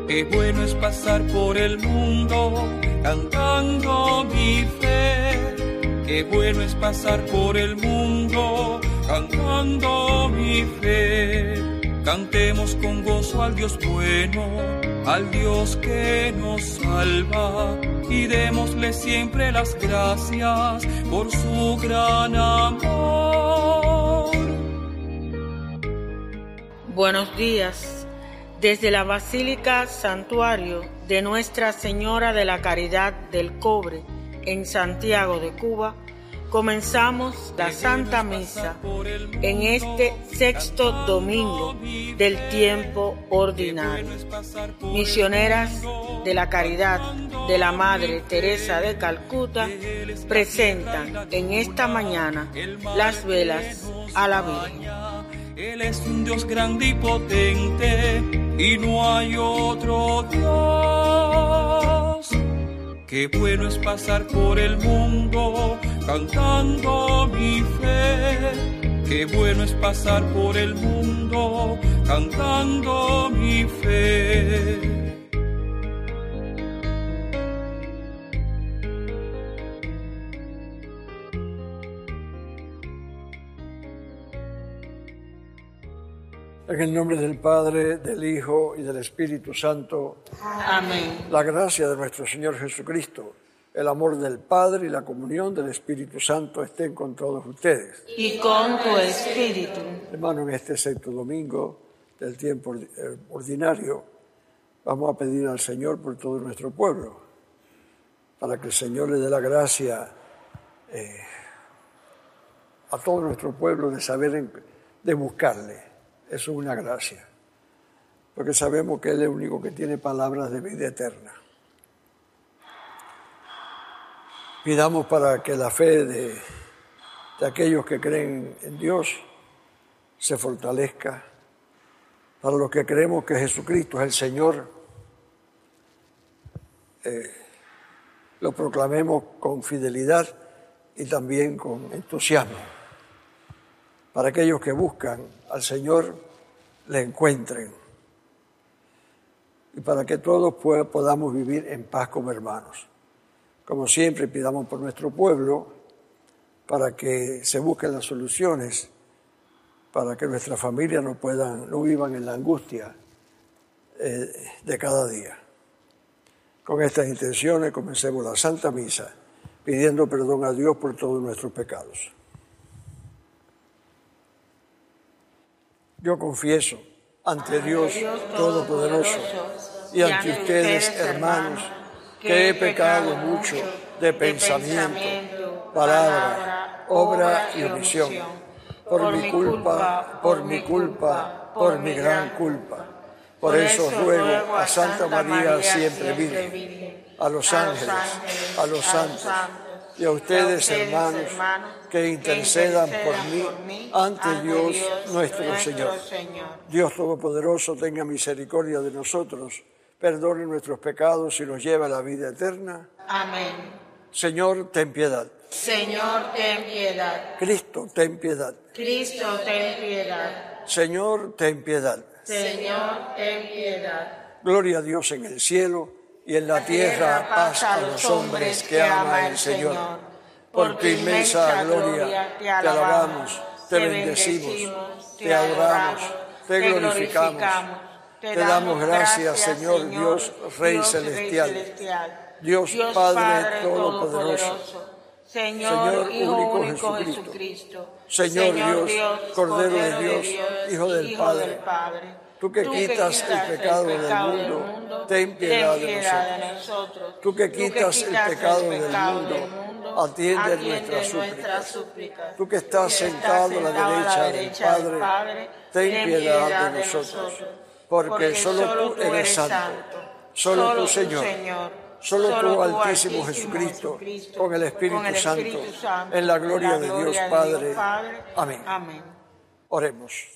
Qué bueno es pasar por el mundo cantando mi fe. Qué bueno es pasar por el mundo cantando mi fe. Cantemos con gozo al Dios bueno, al Dios que nos salva, y démosle siempre las gracias por su gran amor. Buenos días. Desde la Basílica Santuario de Nuestra Señora de la Caridad del Cobre en Santiago de Cuba, comenzamos la Santa Misa en este sexto domingo del tiempo ordinario. Misioneras de la Caridad de la Madre Teresa de Calcuta presentan en esta mañana las velas a la Virgen. Él es un Dios grande y potente, y no hay otro Dios. Qué bueno es pasar por el mundo cantando mi fe. Qué bueno es pasar por el mundo cantando mi fe. En el nombre del Padre, del Hijo y del Espíritu Santo. Amén. La gracia de nuestro Señor Jesucristo, el amor del Padre y la comunión del Espíritu Santo estén con todos ustedes. Y con tu espíritu. Hermano, en este sexto domingo del tiempo ordinario, vamos a pedir al Señor por todo nuestro pueblo, para que el Señor le dé la gracia a todo nuestro pueblo de saber, de buscarle. Eso es una gracia, porque sabemos que Él es el único que tiene palabras de vida eterna. Pidamos para que la fe de aquellos que creen en Dios se fortalezca, para los que creemos que Jesucristo es el Señor, lo proclamemos con fidelidad y también con entusiasmo. Para aquellos que buscan al Señor, le encuentren. Y para que todos podamos vivir en paz como hermanos. Como siempre, pidamos por nuestro pueblo, para que se busquen las soluciones, para que nuestras familias no vivan en la angustia de cada día. Con estas intenciones comencemos la Santa Misa, pidiendo perdón a Dios por todos nuestros pecados. Yo confieso ante Dios Todopoderoso y ante ustedes, hermanos, que he pecado mucho de pensamiento, palabra, obra y omisión, por mi culpa, por mi gran culpa. Por eso ruego a Santa María siempre Virgen, a los ángeles, a los santos, y a ustedes, hermanos, que intercedan por mí ante Dios nuestro Señor. Dios Todopoderoso tenga misericordia de nosotros, perdone nuestros pecados y nos lleve a la vida eterna. Amén. Señor, ten piedad. Señor, ten piedad. Cristo, ten piedad. Cristo, ten piedad. Señor, ten piedad. Señor, ten piedad. Gloria a Dios en el cielo y en la tierra paz a los hombres que ama el Señor. Por tu inmensa gloria te alabamos, te bendecimos, te adoramos, te glorificamos. Te damos gracias, Señor Dios, Rey celestial, Dios Padre todopoderoso, Señor único Jesucristo, Señor Dios, Cordero de Dios, Hijo del Padre. Tú que quitas el pecado del mundo, ten piedad de nosotros. Tú que quitas el pecado del mundo, atiende nuestras súplicas. Tú que estás sentado a la derecha del Padre, ten piedad de nosotros. Porque solo tú eres santo, solo tú, Señor, solo tú, Altísimo Jesucristo, con el Espíritu Santo, en la gloria de Dios Padre. Amén. Oremos.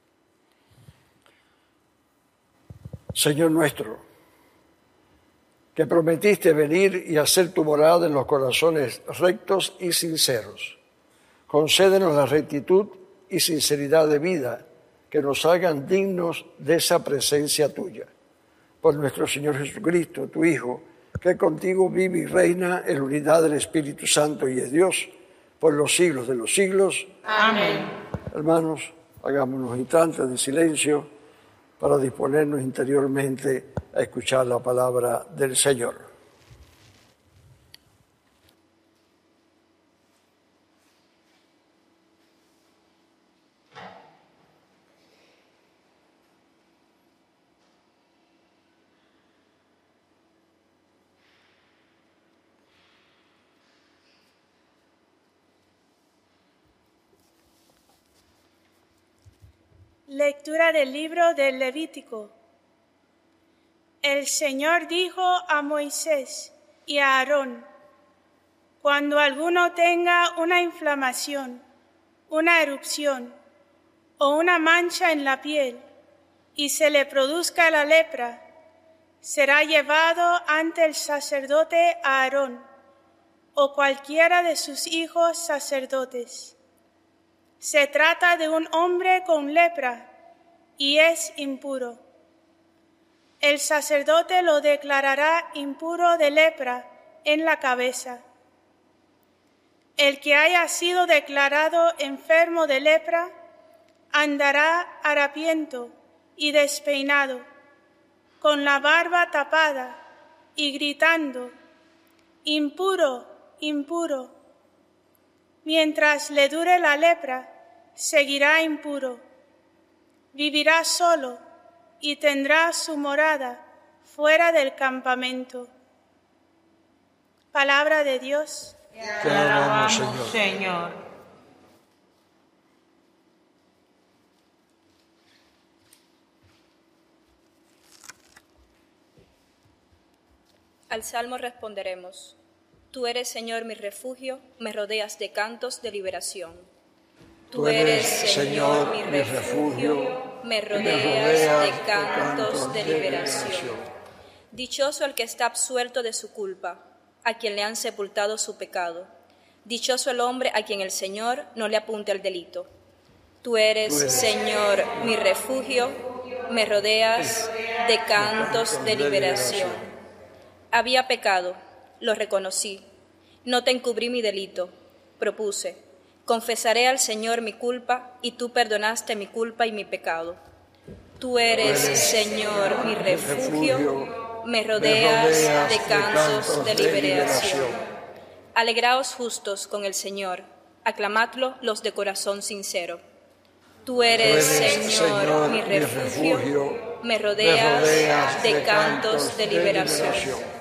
Señor nuestro, que prometiste venir y hacer tu morada en los corazones rectos y sinceros. Concédenos la rectitud y sinceridad de vida, que nos hagan dignos de esa presencia tuya. Por nuestro Señor Jesucristo, tu Hijo, que contigo vive y reina en la unidad del Espíritu Santo y es Dios, por los siglos de los siglos. Amén. Hermanos, hagamos unos instantes de silencio para disponernos interiormente a escuchar la palabra del Señor. Lectura del libro del Levítico. El Señor dijo a Moisés y a Aarón: cuando alguno tenga una inflamación, una erupción o una mancha en la piel y se le produzca la lepra, será llevado ante el sacerdote Aarón o cualquiera de sus hijos sacerdotes. Se trata de un hombre con lepra y es impuro. El sacerdote lo declarará impuro de lepra en la cabeza. El que haya sido declarado enfermo de lepra andará harapiento y despeinado, con la barba tapada y gritando: impuro, impuro. Mientras le dure la lepra, seguirá impuro. Vivirá solo y tendrá su morada fuera del campamento. Palabra de Dios. Te alabamos, Señor. Al salmo responderemos: Tú eres, Señor, mi refugio, me rodeas de cantos de liberación. Tú eres, Señor, mi refugio, me rodeas de cantos de liberación. Dichoso el que está absuelto de su culpa, a quien le han sepultado su pecado. Dichoso el hombre a quien el Señor no le apunte el delito. Tú eres, Señor, mi refugio, me rodeas de cantos de liberación. Había pecado, lo reconocí, no te encubrí mi delito, propuse: confesaré al Señor mi culpa, y tú perdonaste mi culpa y mi pecado. Tú eres, Señor, mi refugio, me rodeas de cantos de liberación. Alegraos justos con el Señor, aclamadlo los de corazón sincero. Tú eres, Señor, mi refugio, me rodeas de cantos de liberación.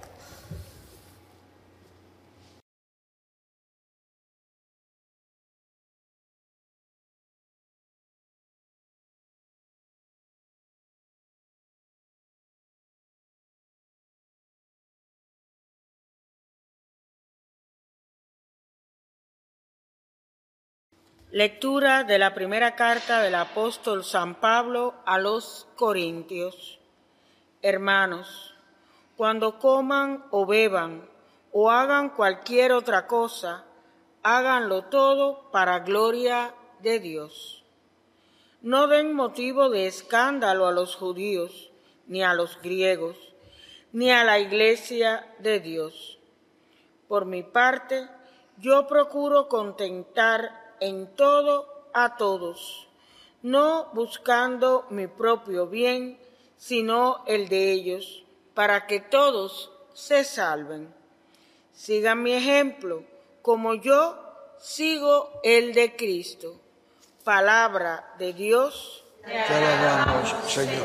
Lectura de la primera carta del apóstol San Pablo a los Corintios. Hermanos, cuando coman o beban o hagan cualquier otra cosa, háganlo todo para gloria de Dios. No den motivo de escándalo a los judíos, ni a los griegos, ni a la Iglesia de Dios. Por mi parte, yo procuro contentar en todo a todos, no buscando mi propio bien, sino el de ellos, para que todos se salven. Sigan mi ejemplo, como yo sigo el de Cristo. Palabra de Dios. Te alabamos, Señor.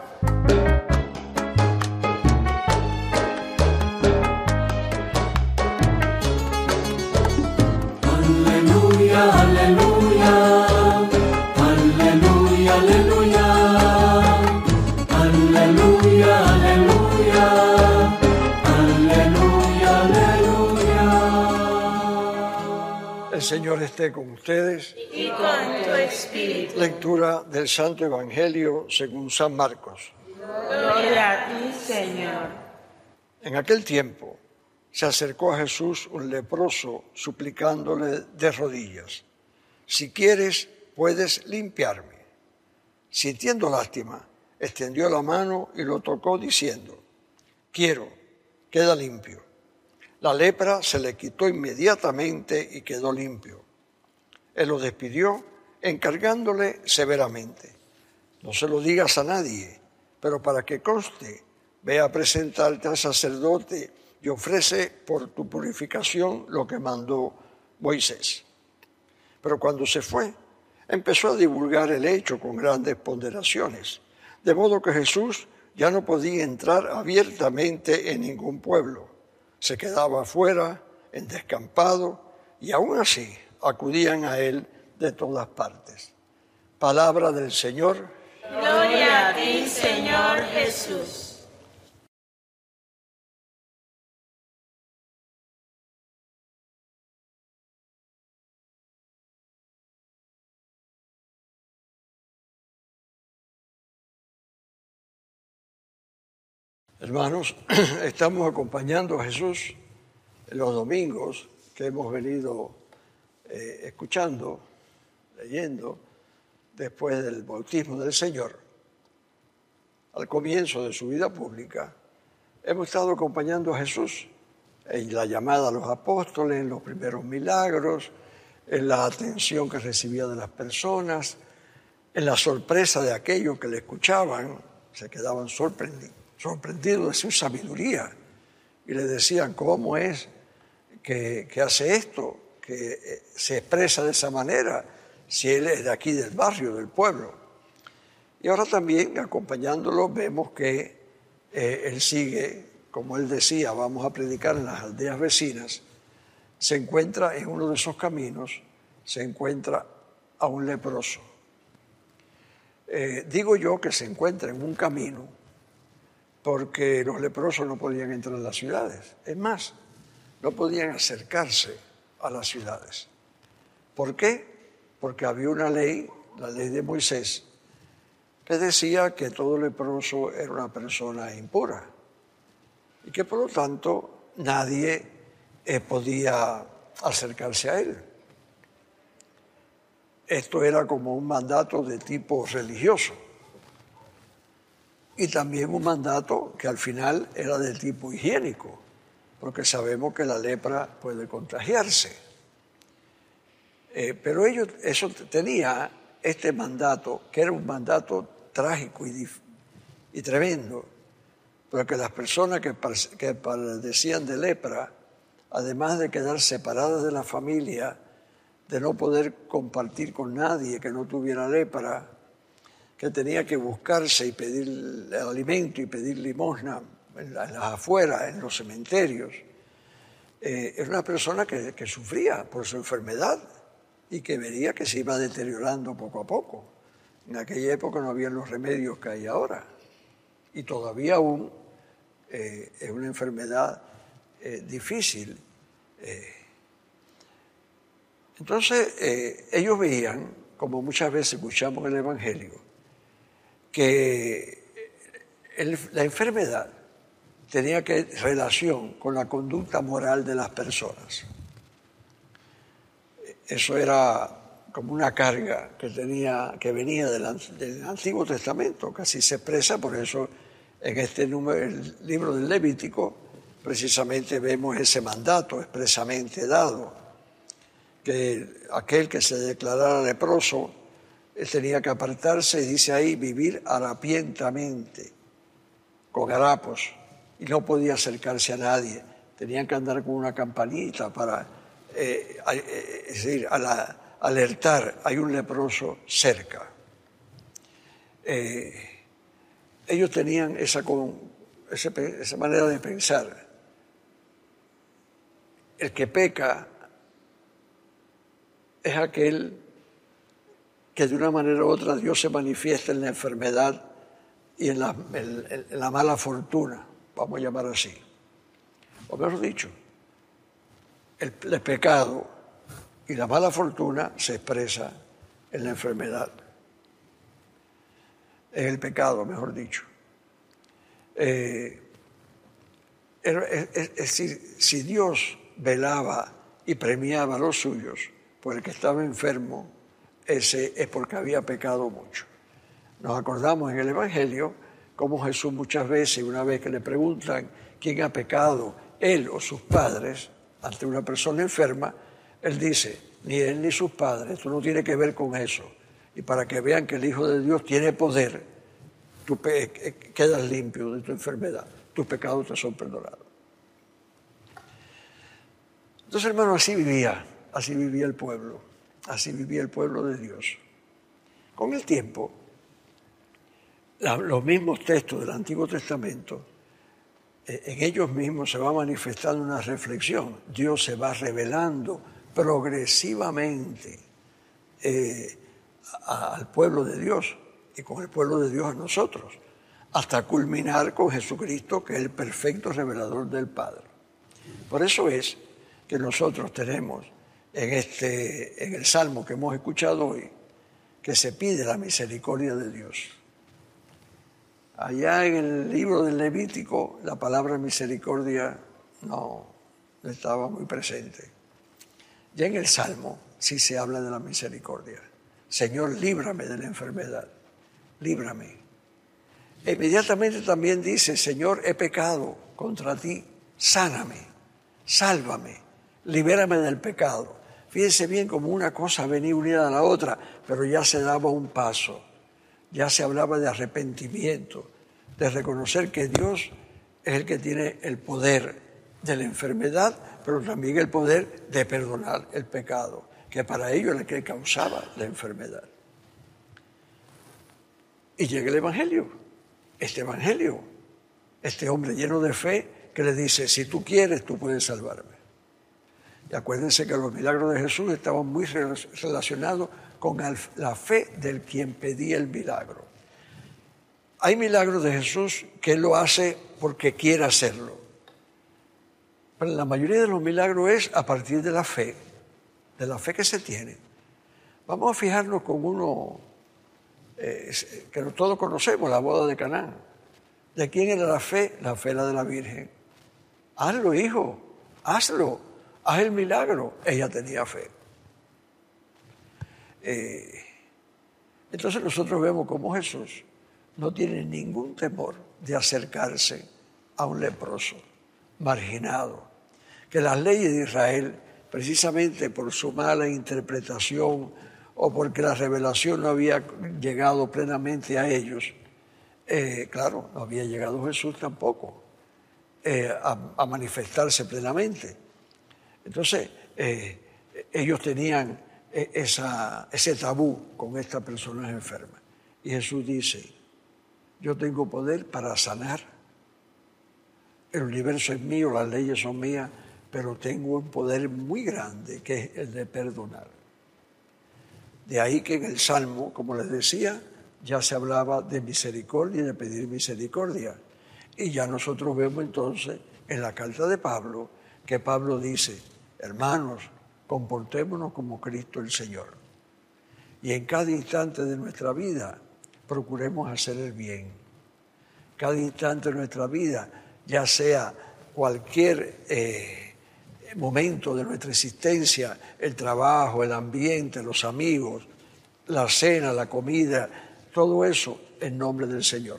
Aleluya, aleluya, aleluya, aleluya, aleluya, aleluya, aleluya. El Señor esté con ustedes. Y con tu espíritu. Lectura del Santo Evangelio según San Marcos. Gloria a ti, Señor. En aquel tiempo se acercó a Jesús un leproso suplicándole de rodillas: si quieres, puedes limpiarme. Sintiendo lástima, extendió la mano y lo tocó diciendo: quiero, queda limpio. La lepra se le quitó inmediatamente y quedó limpio. Él lo despidió encargándole severamente: no se lo digas a nadie, pero para que conste, ve a presentarte al sacerdote y ofrece por tu purificación lo que mandó Moisés. Pero cuando se fue, empezó a divulgar el hecho con grandes ponderaciones, de modo que Jesús ya no podía entrar abiertamente en ningún pueblo. Se quedaba afuera, en descampado, y aún así acudían a él de todas partes. Palabra del Señor. Gloria a ti, Señor Jesús. Hermanos, estamos acompañando a Jesús en los domingos que hemos venido escuchando, leyendo, después del bautismo del Señor. Al comienzo de su vida pública, hemos estado acompañando a Jesús en la llamada a los apóstoles, en los primeros milagros, en la atención que recibía de las personas, en la sorpresa de aquellos que le escuchaban, se quedaban sorprendidos de su sabiduría y le decían: ¿cómo es que hace esto, que se expresa de esa manera, si él es de aquí del barrio, del pueblo? Y ahora también, acompañándolo, vemos que él sigue, como él decía, vamos a predicar en las aldeas vecinas. Se encuentra en uno de esos caminos, se encuentra a un leproso. Digo yo que se encuentra en un camino porque los leprosos no podían entrar a las ciudades. Es más, no podían acercarse a las ciudades. ¿Por qué? Porque había una ley, la ley de Moisés, que decía que todo leproso era una persona impura y que por lo tanto nadie podía acercarse a él. Esto era como un mandato de tipo religioso. Y también un mandato que al final era de tipo higiénico, porque sabemos que la lepra puede contagiarse. Pero eso tenía este mandato, que era un mandato trágico y tremendo, porque las personas que padecían de lepra, además de quedar separadas de la familia, de no poder compartir con nadie que no tuviera lepra, que tenía que buscarse y pedir alimento y pedir limosna en las afueras, en los cementerios. Era una persona que sufría por su enfermedad y que veía que se iba deteriorando poco a poco. En aquella época no había los remedios que hay ahora. Y todavía aún es una enfermedad difícil. Entonces, ellos veían, como muchas veces escuchamos en el Evangelio, que la enfermedad tenía relación con la conducta moral de las personas. Eso era como una carga que venía del Antiguo Testamento, que así se expresa. Por eso en el libro del Levítico precisamente vemos ese mandato expresamente dado, que aquel que se declarara leproso tenía que apartarse, y dice ahí, vivir harapientamente, con harapos, y no podía acercarse a nadie. Tenían que andar con una campanita para es decir, alertar, hay un leproso cerca. Ellos tenían esa manera de pensar. El que peca es aquel que de una manera u otra Dios se manifiesta en la enfermedad y en la mala fortuna, vamos a llamar así. O mejor dicho, el pecado y la mala fortuna se expresa en la enfermedad, en el pecado, mejor dicho. Es decir, si Dios velaba y premiaba a los suyos, por el que estaba enfermo, ese es porque había pecado mucho. Nos acordamos en el Evangelio cómo Jesús muchas veces, una vez que le preguntan quién ha pecado, él o sus padres, ante una persona enferma, él dice, ni él ni sus padres, esto no tiene que ver con eso. Y para que vean que el Hijo de Dios tiene poder, tú quedas limpio de tu enfermedad, tus pecados te son perdonados. Entonces, hermano, así vivía el pueblo, así vivía el pueblo de Dios. Con el tiempo, los mismos textos del Antiguo Testamento, en ellos mismos se va manifestando una reflexión. Dios se va revelando progresivamente al pueblo de Dios y con el pueblo de Dios a nosotros, hasta culminar con Jesucristo, que es el perfecto revelador del Padre. Por eso es que nosotros tenemos en el Salmo que hemos escuchado hoy, que se pide la misericordia de Dios. Allá en el libro del Levítico, la palabra misericordia no estaba muy presente. Ya en el Salmo sí se habla de la misericordia. Señor, líbrame de la enfermedad, líbrame. E inmediatamente también dice, Señor, he pecado contra ti, sáname, sálvame, libérame del pecado. Fíjense bien cómo una cosa venía unida a la otra, pero ya se daba un paso. Ya se hablaba de arrepentimiento, de reconocer que Dios es el que tiene el poder de la enfermedad, pero también el poder de perdonar el pecado, que para ello era el que causaba la enfermedad. Y llega el Evangelio, este hombre lleno de fe que le dice, si tú quieres, tú puedes salvarme. Y acuérdense que los milagros de Jesús estaban muy relacionados con la fe del quien pedía el milagro. Hay milagros de Jesús que Él lo hace porque quiere hacerlo. Pero la mayoría de los milagros es a partir de la fe que se tiene. Vamos a fijarnos con uno que todos conocemos, la boda de Caná. ¿De quién era la fe? La fe era de la Virgen. Hazlo, hijo, hazlo, haz el milagro. Ella tenía fe. Entonces nosotros vemos cómo Jesús no tiene ningún temor de acercarse a un leproso, marginado, que las leyes de Israel, precisamente por su mala interpretación o porque la revelación no había llegado plenamente a ellos, claro, no había llegado Jesús tampoco a manifestarse plenamente. Entonces, ellos tenían ese tabú con esta persona enferma. Y Jesús dice, yo tengo poder para sanar. El universo es mío, las leyes son mías, pero tengo un poder muy grande que es el de perdonar. De ahí que en el Salmo, como les decía, ya se hablaba de misericordia y de pedir misericordia. Y ya nosotros vemos entonces en la carta de Pablo, que Pablo dice, hermanos, comportémonos como Cristo el Señor. Y en cada instante de nuestra vida procuremos hacer el bien. Cada instante de nuestra vida, ya sea cualquier momento de nuestra existencia, el trabajo, el ambiente, los amigos, la cena, la comida, todo eso en nombre del Señor.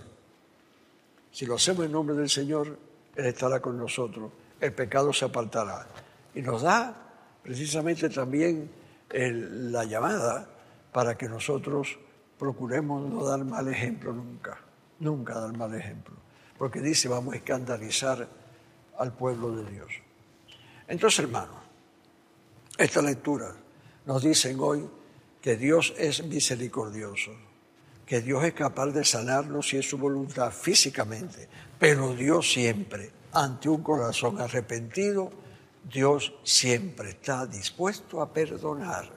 Si lo hacemos en nombre del Señor, Él estará con nosotros, el pecado se apartará. Y nos da precisamente también la llamada para que nosotros procuremos no dar mal ejemplo nunca dar mal ejemplo, porque dice vamos a escandalizar al pueblo de Dios. Entonces, hermanos, esta lectura nos dicen hoy que Dios es misericordioso, que Dios es capaz de sanarnos si es su voluntad físicamente, pero Dios siempre, ante un corazón arrepentido, Dios siempre está dispuesto a perdonar.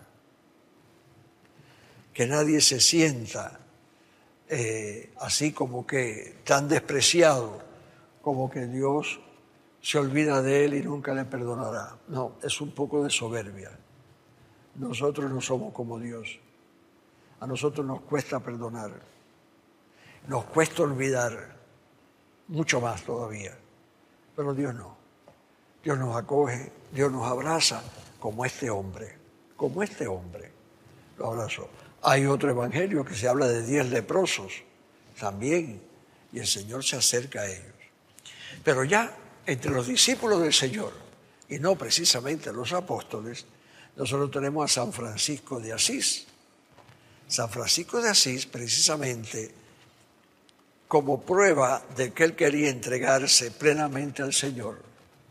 Que nadie se sienta así como que tan despreciado, como que Dios se olvida de él y nunca le perdonará. No, es un poco de soberbia. Nosotros no somos como Dios. A nosotros nos cuesta perdonar, nos cuesta olvidar, mucho más todavía. Pero Dios no. Dios nos acoge, Dios nos abraza como este hombre lo abrazó. Hay otro evangelio que se habla de 10 leprosos también, y el Señor se acerca a ellos. Pero ya entre los discípulos del Señor, y no precisamente los apóstoles, nosotros tenemos a San Francisco de Asís. San Francisco de Asís, precisamente, como prueba de que él quería entregarse plenamente al Señor,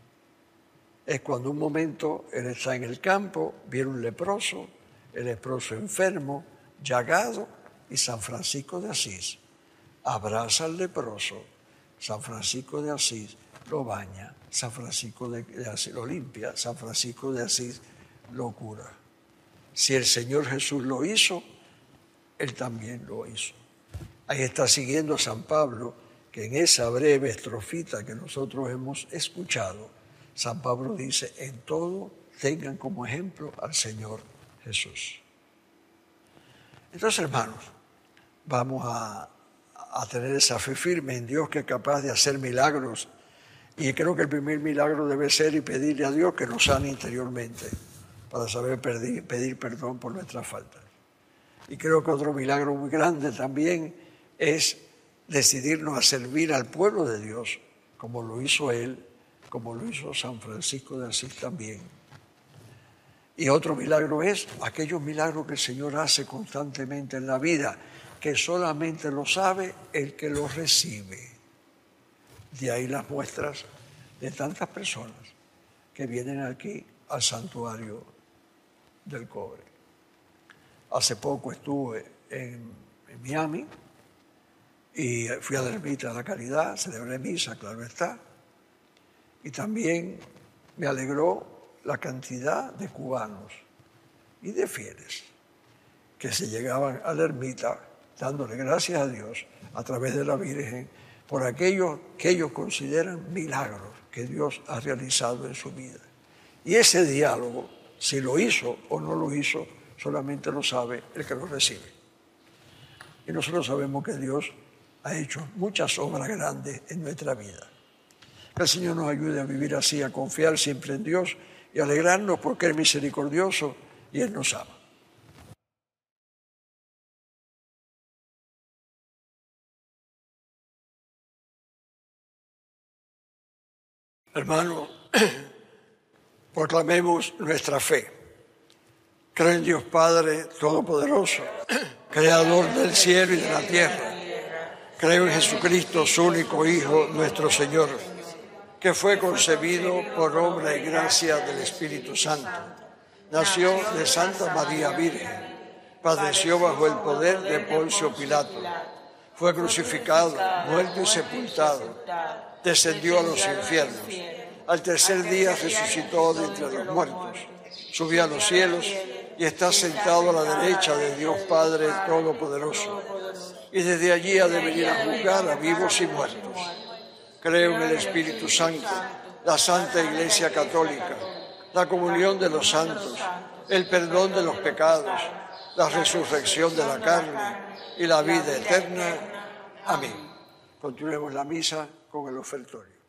es cuando un momento él está en el campo, viene un leproso, el leproso enfermo, llagado, y San Francisco de Asís abraza al leproso, San Francisco de Asís lo baña, San Francisco de Asís lo limpia, San Francisco de Asís lo cura. Si el Señor Jesús lo hizo, él también lo hizo. Ahí está siguiendo a San Pablo, que en esa breve estrofita que nosotros hemos escuchado, San Pablo dice, en todo tengan como ejemplo al Señor Jesús. Entonces, hermanos, vamos a tener esa fe firme en Dios que es capaz de hacer milagros. Y creo que el primer milagro debe ser y pedirle a Dios que nos sane interiormente para saber pedir perdón por nuestras faltas. Y creo que otro milagro muy grande también es decidirnos a servir al pueblo de Dios, como lo hizo él, como lo hizo San Francisco de Asís también. Y otro milagro es aquellos milagros que el Señor hace constantemente en la vida, que solamente lo sabe el que los recibe. De ahí las muestras de tantas personas que vienen aquí al santuario del Cobre. Hace poco estuve en Miami y fui a la Ermita de la Caridad, celebré misa, claro está, y también me alegró la cantidad de cubanos y de fieles que se llegaban a la ermita dándole gracias a Dios a través de la Virgen por aquello que ellos consideran milagros que Dios ha realizado en su vida. Y ese diálogo, si lo hizo o no lo hizo, solamente lo sabe el que lo recibe. Y nosotros sabemos que Dios ha hecho muchas obras grandes en nuestra vida. Que el Señor nos ayude a vivir así, a confiar siempre en Dios y alegrarnos porque Él es misericordioso y Él nos ama. Hermanos, proclamemos nuestra fe. Creo en Dios Padre Todopoderoso, Creador del cielo y de la tierra. Creo en Jesucristo, su único Hijo, nuestro Señor, que fue concebido por obra y gracia del Espíritu Santo. Nació de Santa María Virgen, padeció bajo el poder de Poncio Pilato, fue crucificado, muerto y sepultado, descendió a los infiernos, al tercer día resucitó de entre los muertos, subió a los cielos y está sentado a la derecha de Dios Padre Todopoderoso, y desde allí ha de venir a juzgar a vivos y muertos. Creo en el Espíritu Santo, la Santa Iglesia Católica, la comunión de los santos, el perdón de los pecados, la resurrección de la carne y la vida eterna. Amén. Continuemos la misa con el ofertorio.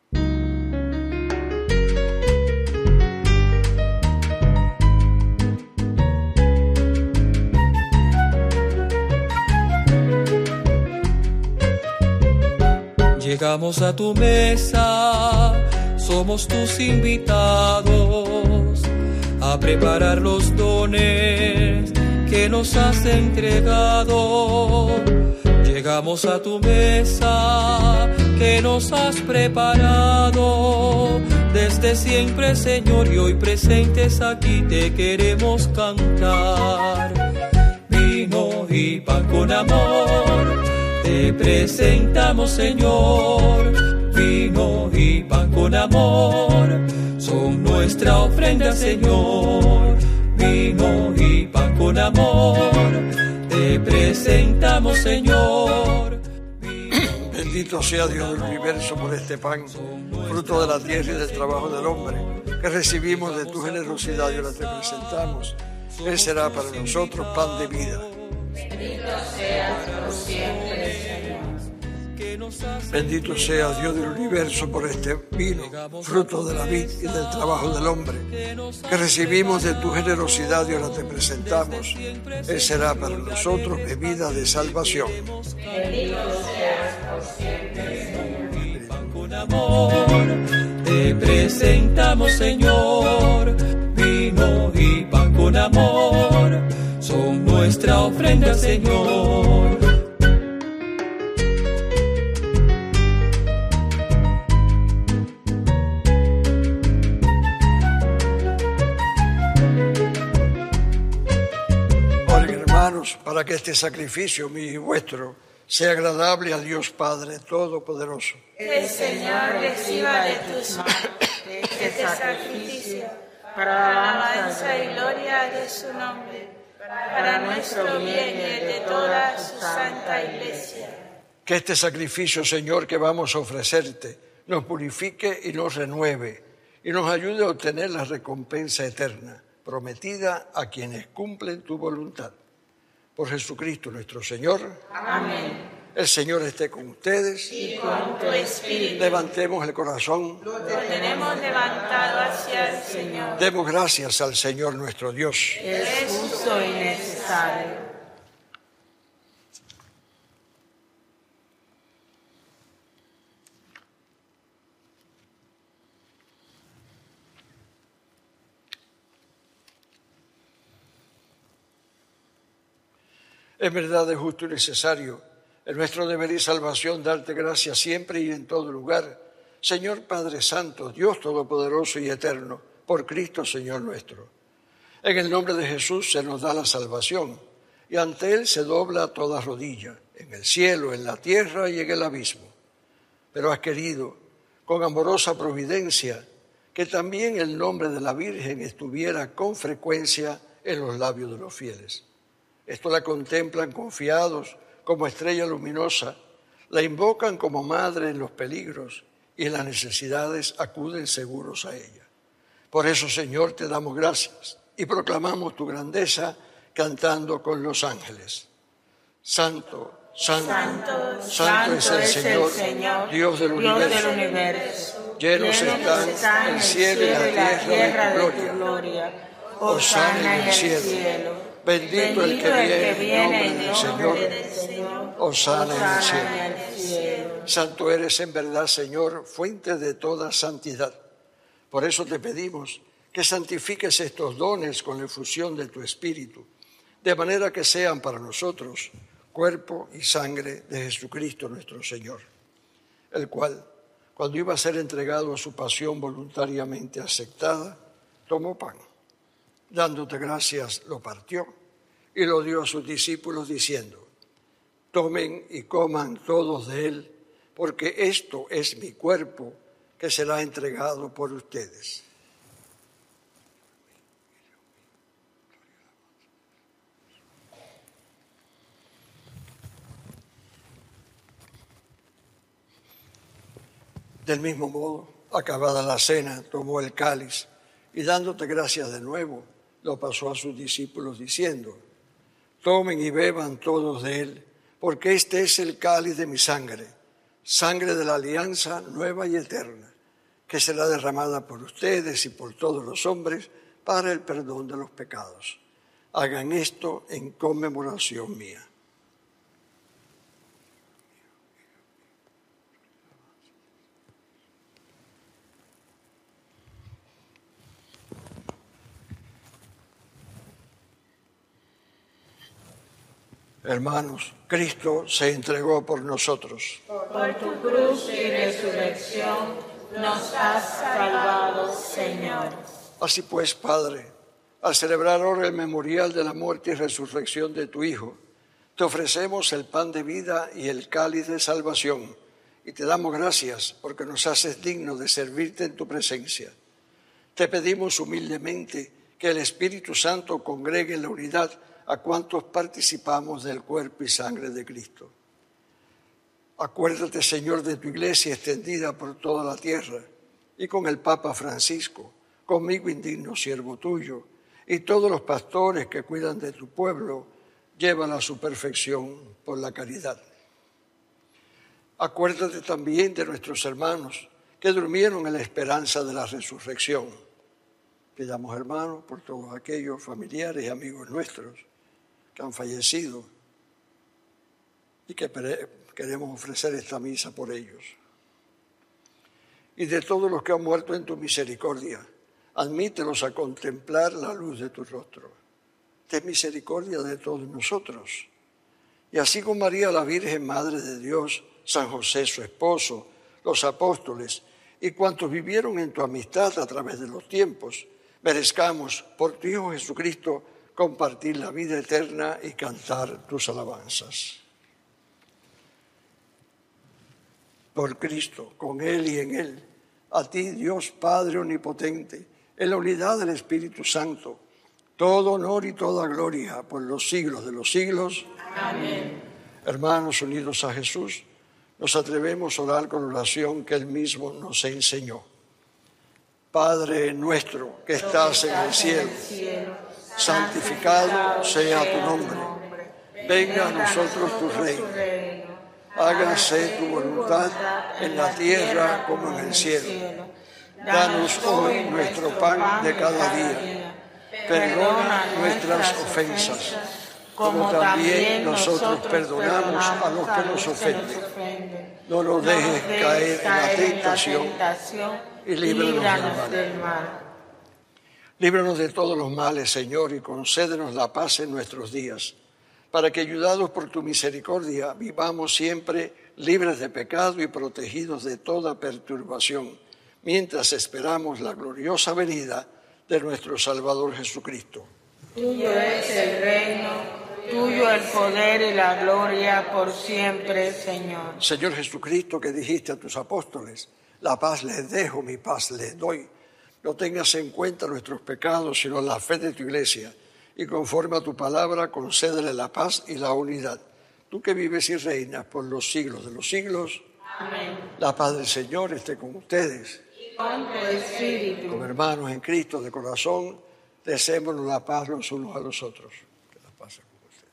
Llegamos a tu mesa, somos tus invitados a preparar los dones que nos has entregado. Llegamos a tu mesa que nos has preparado desde siempre, Señor, y hoy presentes aquí te queremos cantar. Vino y pan con amor te presentamos, Señor, vino y pan con amor, son nuestra ofrenda, Señor, vino y pan con amor, te presentamos, Señor. Bendito sea Dios del universo por este pan, fruto de la tierra y del trabajo del hombre, que recibimos de tu generosidad y ahora te presentamos. Él será para nosotros pan de vida. Bendito seas por siempre, Señor. Bendito sea Dios del universo por este vino, fruto de la vid y del trabajo del hombre, que recibimos de tu generosidad y ahora te presentamos. Él será para nosotros bebida de salvación. Bendito seas por siempre, Señor. Con amor te presentamos, Señor, vino y pan con amor, son nuestra ofrenda, Señor. Para que este sacrificio mío y vuestro sea agradable a Dios Padre Todopoderoso. El Señor reciba de tus manos este sacrificio para alabanza y gloria de su nombre, para nuestro bien y el de toda su santa Iglesia. Que este sacrificio, Señor, que vamos a ofrecerte, nos purifique y nos renueve, y nos ayude a obtener la recompensa eterna, prometida a quienes cumplen tu voluntad. Por Jesucristo nuestro Señor. Amén. El Señor esté con ustedes. Y con tu espíritu. Levantemos el corazón. Lo tenemos levantado hacia el Señor. Demos gracias al Señor nuestro Dios. Es justo y necesario. Es verdad, es justo y necesario, es nuestro deber y salvación darte gracias siempre y en todo lugar, Señor Padre Santo, Dios Todopoderoso y Eterno, por Cristo Señor nuestro. En el nombre de Jesús se nos da la salvación, y ante Él se dobla toda rodilla, en el cielo, en la tierra y en el abismo. Pero has querido, con amorosa providencia, que también el nombre de la Virgen estuviera con frecuencia en los labios de los fieles. Esto la contemplan confiados como estrella luminosa, la invocan como madre en los peligros y en las necesidades acuden seguros a ella. Por eso, Señor, te damos gracias y proclamamos tu grandeza cantando con los ángeles. Santo, santo, santo es el Señor, Dios del universo. Llenos están el cielo y la tierra de tu gloria. Hosana en el cielo. Bendito el que viene en nombre del Señor. Hosana en el cielo. Santo eres en verdad, Señor, fuente de toda santidad. Por eso te pedimos que santifiques estos dones con la efusión de tu Espíritu, de manera que sean para nosotros cuerpo y sangre de Jesucristo nuestro Señor, el cual, cuando iba a ser entregado a su pasión voluntariamente aceptada, tomó pan. Dándote gracias, lo partió y lo dio a sus discípulos diciendo: tomen y coman todos de él, porque esto es mi cuerpo que será entregado por ustedes. Del mismo modo, acabada la cena, tomó el cáliz y dándote gracias de nuevo, lo pasó a sus discípulos diciendo: tomen y beban todos de él, porque este es el cáliz de mi sangre, sangre de la alianza nueva y eterna, que será derramada por ustedes y por todos los hombres para el perdón de los pecados. Hagan esto en conmemoración mía. Hermanos, Cristo se entregó por nosotros. Por tu cruz y resurrección nos has salvado, Señor. Así pues, Padre, al celebrar ahora el memorial de la muerte y resurrección de tu Hijo, te ofrecemos el pan de vida y el cáliz de salvación, y te damos gracias porque nos haces dignos de servirte en tu presencia. Te pedimos humildemente que el Espíritu Santo congregue en la unidad a cuantos participamos del cuerpo y sangre de Cristo. Acuérdate, Señor, de tu iglesia extendida por toda la tierra, y con el Papa Francisco, conmigo indigno siervo tuyo, y todos los pastores que cuidan de tu pueblo, llévala a su perfección por la caridad. Acuérdate también de nuestros hermanos que durmieron en la esperanza de la resurrección. Pidamos, hermanos, por todos aquellos familiares y amigos nuestros que han fallecido y que queremos ofrecer esta misa por ellos. Y de todos los que han muerto en tu misericordia, admítelos a contemplar la luz de tu rostro. Ten misericordia de todos nosotros. Y así con María, la Virgen Madre de Dios, San José, su esposo, los apóstoles y cuantos vivieron en tu amistad a través de los tiempos, merezcamos por tu Hijo Jesucristo compartir la vida eterna y cantar tus alabanzas. Por Cristo, con Él y en Él, a ti, Dios Padre Omnipotente, en la unidad del Espíritu Santo, todo honor y toda gloria por los siglos de los siglos. Amén. Hermanos unidos a Jesús, nos atrevemos a orar con oración que Él mismo nos enseñó. Padre nuestro que estás en el cielo, santificado sea tu nombre. Venga a nosotros tu reino. Hágase tu voluntad en la tierra como en el cielo. Danos hoy nuestro pan de cada día. Perdona nuestras ofensas, como también nosotros perdonamos a los que nos ofenden. No nos dejes caer en la tentación y líbranos del mal. Líbranos de todos los males, Señor, y concédenos la paz en nuestros días, para que, ayudados por tu misericordia, vivamos siempre libres de pecado y protegidos de toda perturbación, mientras esperamos la gloriosa venida de nuestro Salvador Jesucristo. Tuyo es el reino, tuyo el poder y la gloria por siempre, Señor. Señor Jesucristo, que dijiste a tus apóstoles, la paz les dejo, mi paz les doy. No tengas en cuenta nuestros pecados, sino la fe de tu Iglesia, y conforme a tu palabra, concédele la paz y la unidad. Tú que vives y reinas por los siglos de los siglos. Amén. La paz del Señor esté con ustedes. Y con tu espíritu. Como hermanos en Cristo de corazón, deseémonos la paz los unos a los otros. Que la paz sea con ustedes.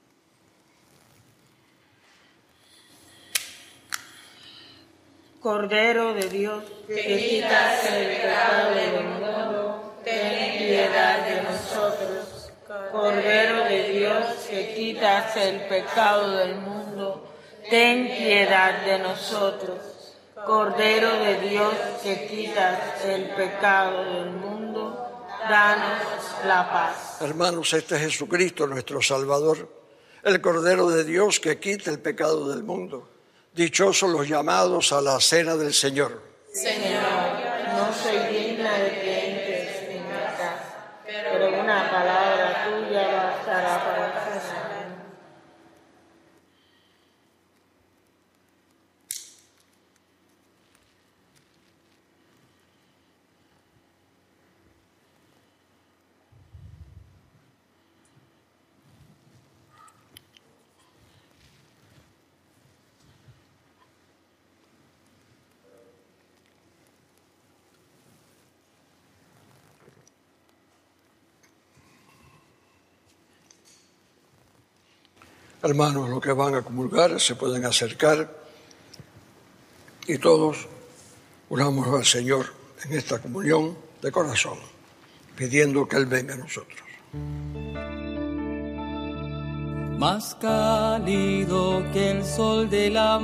Cordero de Dios, que quitas el pecado del mundo, ten piedad de nosotros. Cordero de Dios, que quitas el pecado del mundo, ten piedad de nosotros. Cordero de Dios, que quitas el pecado del mundo, danos la paz. Hermanos, este es Jesucristo, nuestro Salvador, el Cordero de Dios que quita el pecado del mundo. Dichosos los llamados a la cena del Señor. Señor, no soy digna de que entres en mi casa, pero una palabra tuya bastará para sanarme. Hermanos, los que van a comulgar se pueden acercar y todos unamos al Señor en esta comunión de corazón, pidiendo que Él venga a nosotros. Más cálido que el sol de la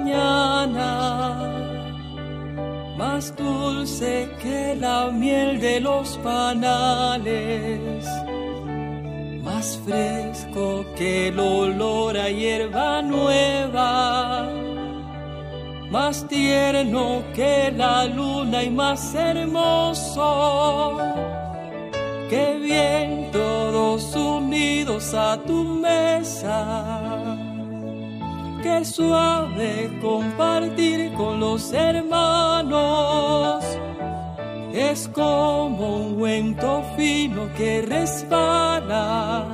mañana, más dulce que la miel de los panales, más fresco que el olor a hierba nueva, más tierno que la luna y más hermoso. Qué bien todos unidos a tu mesa, qué suave compartir con los hermanos. Es como un ungüento fino que resbala,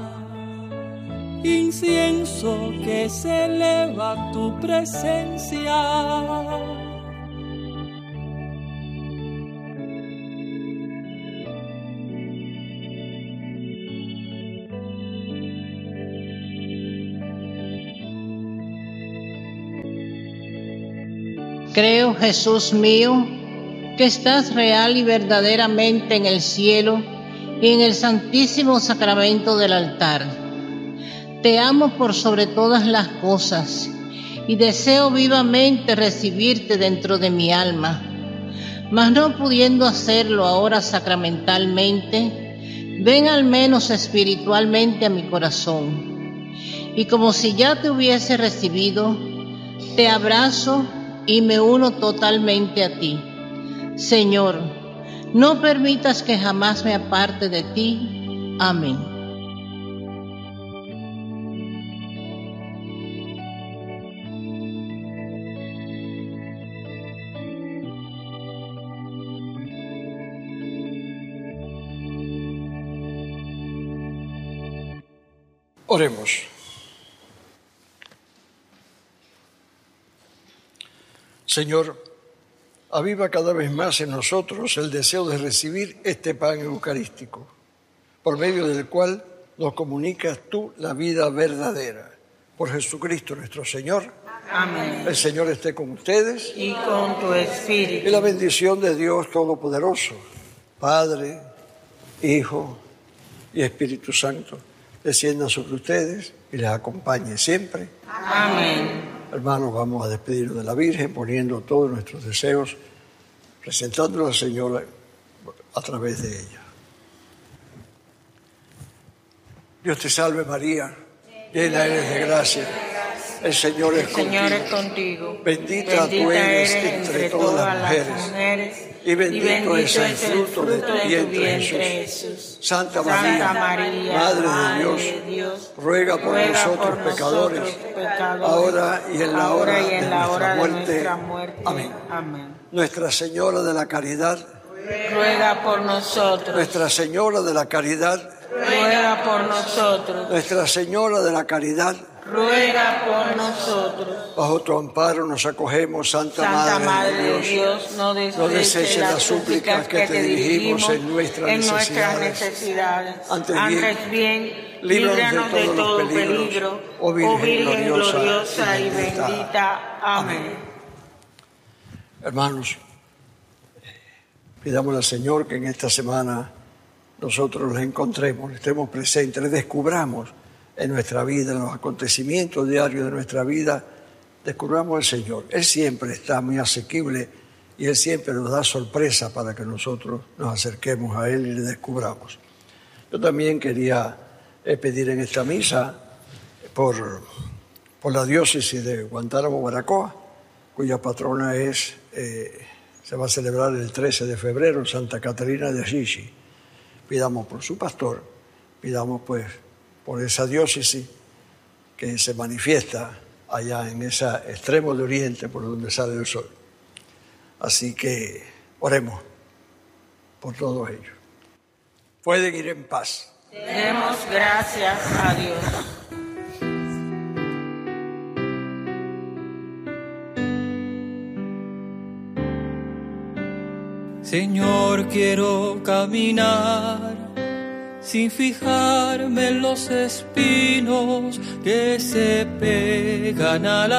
incienso que se eleva a tu presencia. Creo, Jesús mío, que estás real y verdaderamente en el cielo y en el santísimo sacramento del altar. Te amo por sobre todas las cosas y deseo vivamente recibirte dentro de mi alma, mas no pudiendo hacerlo ahora sacramentalmente, ven al menos espiritualmente a mi corazón. Y como si ya te hubiese recibido, te abrazo y me uno totalmente a ti. Señor, no permitas que jamás me aparte de ti. Amén. Oremos. Señor, aviva cada vez más en nosotros el deseo de recibir este pan eucarístico, por medio del cual nos comunicas tú la vida verdadera. Por Jesucristo nuestro Señor. Amén. El Señor esté con ustedes. Y con tu espíritu. Y la bendición de Dios Todopoderoso, Padre, Hijo y Espíritu Santo, descienda sobre ustedes y les acompañe siempre. Amén. Hermanos, vamos a despedirnos de la Virgen poniendo todos nuestros deseos, presentándolos al Señor a través de ella. Dios te salve María, llena eres de gracia, el Señor es contigo. Bendita tú eres entre todas las mujeres, y bendito es el fruto de tu vientre, Jesús. Santa María, Madre de Dios, ruega por nosotros pecadores, ahora y en la hora de nuestra muerte. Amén. Nuestra Señora de la Caridad, ruega por nosotros. Nuestra Señora de la Caridad, ruega por nosotros. Nuestra Señora de la Caridad, ruega por nosotros. Bajo tu amparo nos acogemos, Santa Madre de Dios. No deseches las súplicas que te dirigimos en nuestras necesidades. Antes bien, líbranos de todo peligro, oh Virgen gloriosa y bendita. Amén. Hermanos, pidamos al Señor que en esta semana nosotros los encontremos, estemos presentes, les descubramos en nuestra vida, en los acontecimientos diarios de nuestra vida, descubramos al Señor. Él siempre está muy asequible y Él siempre nos da sorpresa para que nosotros nos acerquemos a Él y le descubramos. Yo también quería pedir en esta misa por la diócesis de Guantánamo, Baracoa, cuya patrona se va a celebrar el 13 de febrero, Santa Catarina de Assisi. Pidamos por su pastor, pidamos pues por esa diócesis que se manifiesta allá en ese extremo de oriente por donde sale el sol. Así que oremos por todos ellos. Pueden ir en paz. Demos gracias a Dios. Señor, quiero caminar sin fijarme en los espinos que se pegan al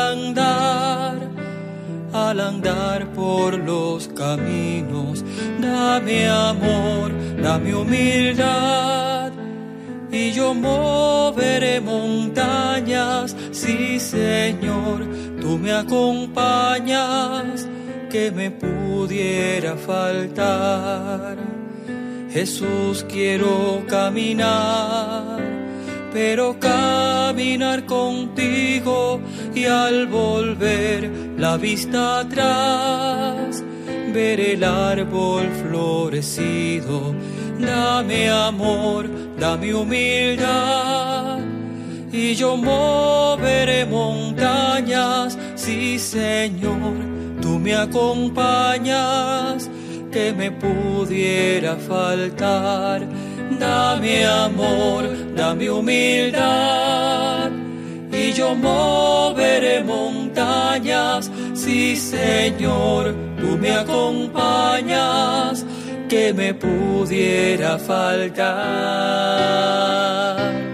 andar por los caminos. Dame amor, dame humildad, y yo moveré montañas. Sí, Señor, tú me acompañas, que me pudiera faltar. Jesús, quiero caminar, pero caminar contigo, y al volver la vista atrás, ver el árbol florecido. Dame amor, dame humildad, y yo moveré montañas. Sí, Señor, tú me acompañas, que me pudiera faltar. Dame amor, dame humildad, y yo moveré montañas. Sí, Señor, tú me acompañas, que me pudiera faltar.